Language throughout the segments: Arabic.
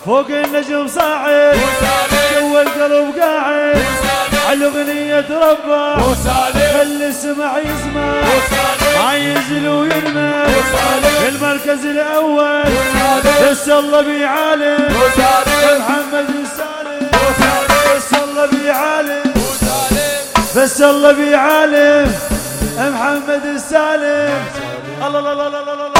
فوق النجم صاعد جوا القلب قاعد على اغنية ربه خلي السمع يسمع ما ينزل ويرمى المركز الاول بس الله بيعالم محمد السالم بس الله بيعالم بس الله بيعالم محمد السالم الله الله الله الله الله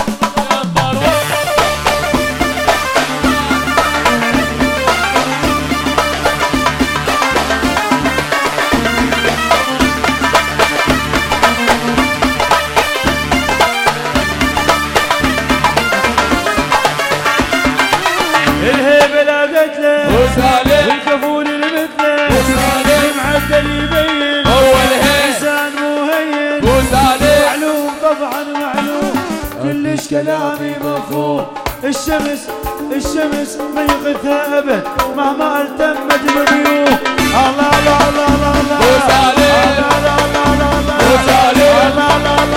الهيبة لا قتله والكفول اللي مثله المعدل يبين إنسان مهين معلوم طبعا معلوم كلش كلامي مفهوم الشمس ما يغثها أبد مهما التمت الغيوم الله الله الله الله الله الله الله الله الله الله